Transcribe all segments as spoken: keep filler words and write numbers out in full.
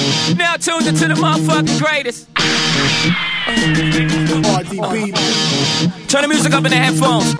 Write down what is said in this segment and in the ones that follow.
Now tuned into the motherfucking greatest. R D B. Turn the music up in the headphones.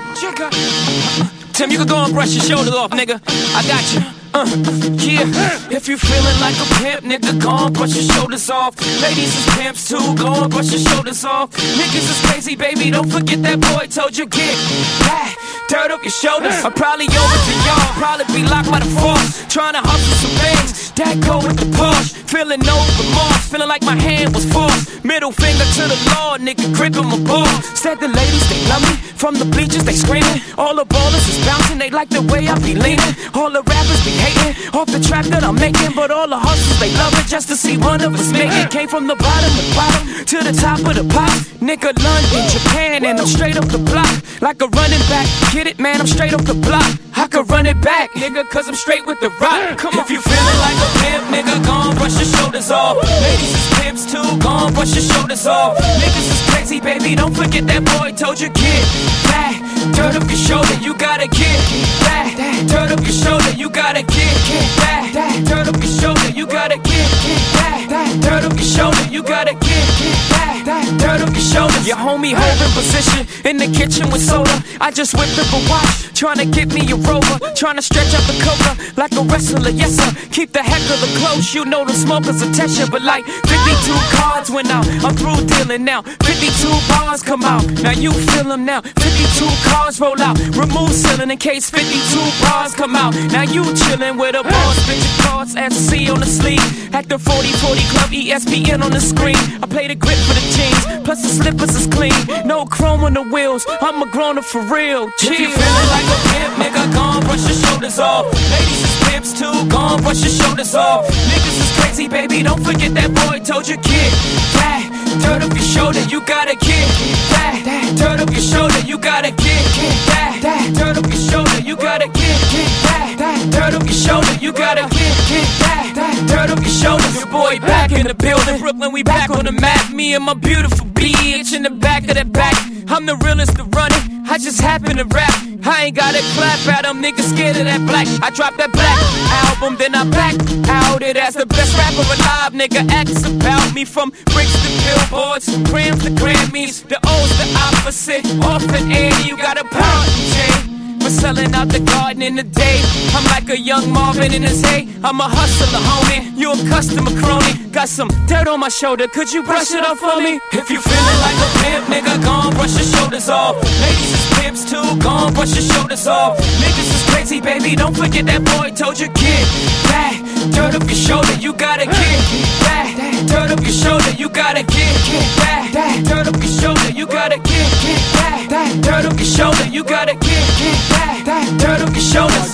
Tim, you can go and brush your shoulders off, nigga. I got you. Uh, yeah, if you feeling like a pimp, nigga, go on, brush your shoulders off. Ladies is pimps too, go on, brush your shoulders off. Niggas is crazy, baby, don't forget that boy told you get back, dirt up your shoulders. I'm probably over to y'all, probably be locked by the force. Trying to hustle some things, that go with the Porsche. Feeling no remorse, feeling like my hand was forced. Middle finger to the law, nigga, gripping my ball. Said the ladies, they love me, from the bleachers, they screaming. All the ballers is bouncing, they like the way I be leaning. All the rappers be hating off the track that I'm making, but all the hustlers, they love it just to see one of us make it. Came from the bottom, the bottom, to the top of the pop. Nigga, London, Japan, and I'm straight up the block. Like a running back, get it, man, I'm straight up the block. I could run it back, nigga, cause I'm straight with the rock. Come on. If you feeling like a pimp, nigga, go on, brush your shoulders off. Ladies is pimps too, go on, brush your shoulders off. Niggas is crazy, baby, don't forget that boy told you get back, dirt up your shoulder, you gotta get back, dirt up your shoulder, you gotta get back, dirt up your shoulder, you gotta get back, dirt up your shoulder, you gotta get back, dirt up your shoulder. Your homie holding position in the kitchen with soda. I just whipped up a watch, trying to get me a rover, trying to stretch out the coca like a wrestler, yes sir. Keep the heck of the close, you know the smokers attention, but like fifty-two cards went out, I'm through dealing now. fifty-two bars come out, now you feel them now. fifty-two cars roll out, remove ceiling in case fifty-two bars come out. Now you chillin' with a boss, bitch your cards at C on the sleeve. At the forty forty club, E S P N on the screen. I play the grip for the jeans, plus the slippers is clean. No chrome on the wheels, I'm a grown-up for real. Chill. If you feelin' like a pimp, nigga, go on, brush your shoulders off. Ladies is pimps too, go on, brush your shoulders off. Niggas is crazy, baby, don't forget that boy told you get back, dirt up your shoulder, you gotta get back, dirt up your shoulder, you gotta get back, dirt up your shoulder, you gotta get back, dirt up your shoulder, you gotta get back, dirt up your shoulder. Your boy back in the building, Brooklyn, we back on the map. Me and my beautiful bitch in the back of that back. I'm the realest to run it, I just happen to rap. I ain't gotta clap at them, niggas scared of that black. I dropped that black album, then I back out it as the best rapper alive. Nigga acts about me from bricks to billboards, grams to Grammys. The O's the opposite, off and Annie, you got a pound J. We're selling out the garden in the day. I'm like a young Marvin in his hay. I'm a hustler, homie. You a customer crony. Got some dirt on my shoulder. Could you brush it off for me? If you feeling like a pimp, nigga, go on, brush your shoulders off. Ladies is pimps too, go on, brush your shoulders off. Niggas is crazy, baby, don't forget that boy told you get back, dirt up your shoulder, you gotta get back, dirt up your shoulder, you gotta get back, dirt up your shoulder, you gotta get back, dirt up your shoulder, you gotta get back, dirt up your shoulders.